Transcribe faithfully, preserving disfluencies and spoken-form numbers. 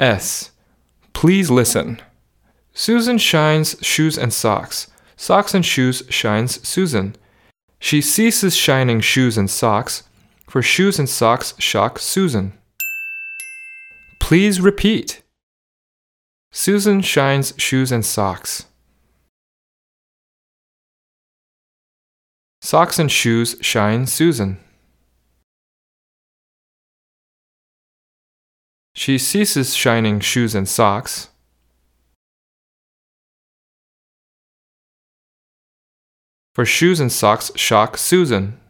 S. Please listen. Susan shines shoes and socks. Socks and shoes shines Susan. She ceases shining shoes and socks, for shoes and socks shock Susan. Please repeat. Susan shines shoes and socks. Socks and shoes shine Susan. She ceases shining shoes and socks, for shoes and socks shock Susan.